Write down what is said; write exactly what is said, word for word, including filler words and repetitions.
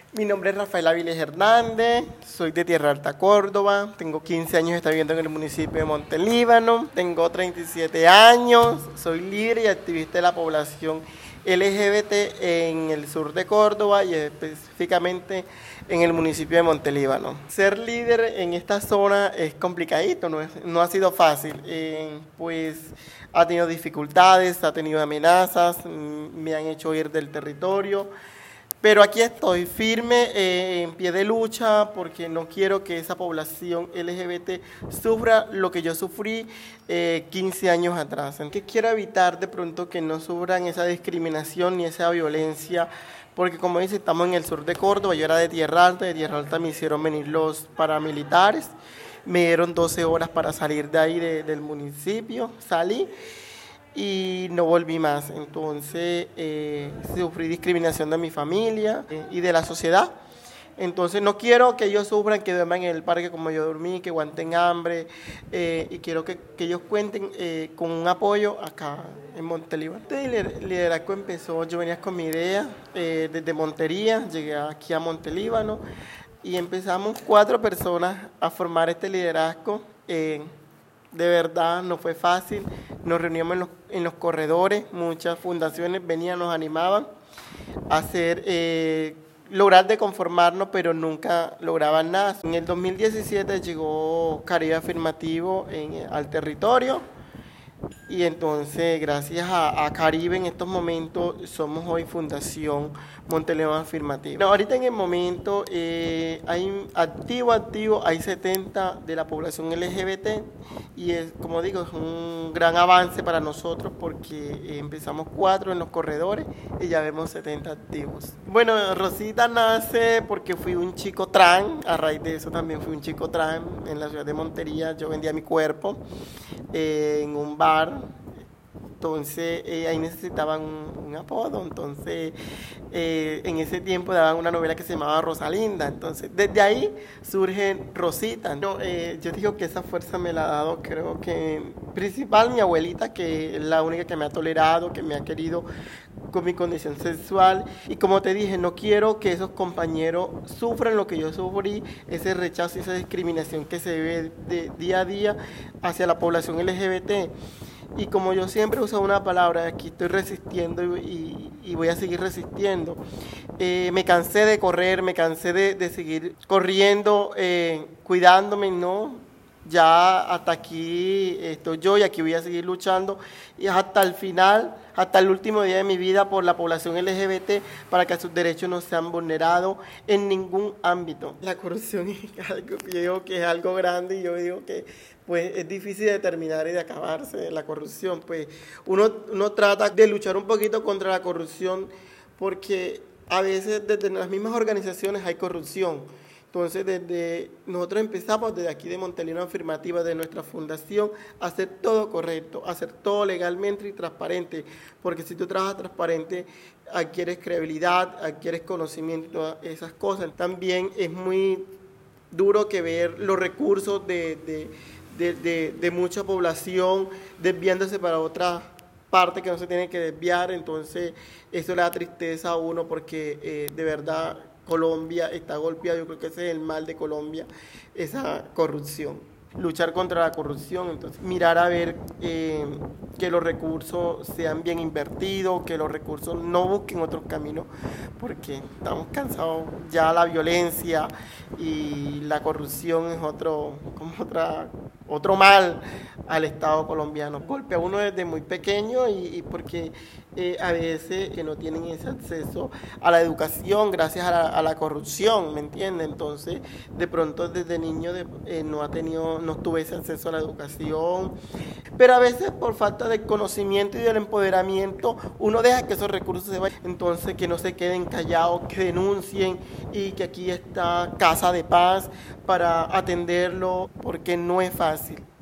Mi nombre es Rafael Avilés Hernández, soy de Tierra Alta, Córdoba, tengo quince años, estoy viviendo en el municipio de Montelíbano, tengo treinta y siete años, soy líder y activista de la población L G B T en el sur de Córdoba y específicamente en el municipio de Montelíbano. Ser líder en esta zona es complicadito, no, es, no ha sido fácil, eh, pues ha tenido dificultades, ha tenido amenazas, me han hecho ir del territorio. Pero aquí estoy firme, eh, en pie de lucha, porque no quiero que esa población L G B T sufra lo que yo sufrí eh, quince años atrás. Que quiero evitar de pronto que no sufran esa discriminación ni esa violencia, porque como dice, estamos en el sur de Córdoba, yo era de Tierra Alta, de Tierra Alta me hicieron venir los paramilitares, me dieron doce horas para salir de ahí de, del municipio, salí y no volví más. Entonces eh, sufrí discriminación de mi familia eh, y de la sociedad. Entonces no quiero que ellos sufran, que duerman en el parque como yo dormí, que aguanten hambre, eh, y quiero que, que ellos cuenten eh, con un apoyo acá en Montelíbano. El liderazgo empezó, yo venía con mi idea eh, desde Montería, llegué aquí a Montelíbano y empezamos cuatro personas a formar este liderazgo. Eh, De verdad no fue fácil, nos reuníamos en los, en los corredores, muchas fundaciones venían, nos animaban a hacer, eh, lograr de conformarnos, pero nunca lograban nada. En el dos mil diecisiete llegó Caribe Afirmativo en, al territorio y entonces gracias a, a Caribe en estos momentos somos hoy Fundación Montelíbano Afirmativo. No, ahorita en el momento eh, hay activo, activo, hay setenta de la población L G B T y es, como digo, es un gran avance para nosotros porque eh, empezamos cuatro en los corredores y ya vemos setenta activos. Bueno, Rosita nace porque fui un chico trans, a raíz de eso también fui un chico trans en la ciudad de Montería, yo vendía mi cuerpo eh, en un bar. Entonces eh, ahí necesitaban un, un apodo, entonces eh, en ese tiempo daban una novela que se llamaba Rosalinda, entonces desde ahí surge Rosita. No, eh, yo digo que esa fuerza me la ha dado, creo que principal mi abuelita, que es la única que me ha tolerado, que me ha querido con mi condición sexual, y como te dije, no quiero que esos compañeros sufran lo que yo sufrí, ese rechazo y esa discriminación que se ve de día a día hacia la población L G B T. Y como yo siempre uso una palabra, aquí estoy resistiendo y, y, y voy a seguir resistiendo. Eh, me cansé de correr, me cansé de, de seguir corriendo, eh, cuidándome, ¿no? Ya hasta aquí estoy yo y aquí voy a seguir luchando y hasta el final, hasta el último día de mi vida por la población L G B T para que sus derechos no sean vulnerados en ningún ámbito. La corrupción es algo, yo digo que es algo grande y yo digo que pues es difícil de terminar y de acabarse la corrupción. Pues uno, uno trata de luchar un poquito contra la corrupción porque a veces desde las mismas organizaciones hay corrupción. Entonces, desde nosotros empezamos desde aquí de Montelíbano Afirmativa, de nuestra fundación, a hacer todo correcto, a hacer todo legalmente y transparente, porque si tú trabajas transparente, adquieres credibilidad, adquieres conocimiento y todas esas cosas. También es muy duro que ver los recursos de, de, de, de, de mucha población desviándose para otra parte que no se tiene que desviar, entonces eso le da tristeza a uno porque eh, de verdad Colombia está golpeada, yo creo que ese es el mal de Colombia, esa corrupción. Luchar contra la corrupción, entonces mirar a ver eh, que los recursos sean bien invertidos, que los recursos no busquen otros caminos, porque estamos cansados ya la violencia y la corrupción es otro, como otra, otro mal al Estado colombiano. Golpea a uno desde muy pequeño y, y porque eh, a veces que no tienen ese acceso a la educación gracias a la, a la corrupción, ¿me entiendes? Entonces de pronto desde niño de, eh, no ha tenido no tuve ese acceso a la educación, pero a veces por falta de conocimiento y del empoderamiento uno deja que esos recursos se vayan, entonces que no se queden callados, que denuncien y que aquí está Casa de Paz para atenderlo porque no es fácil.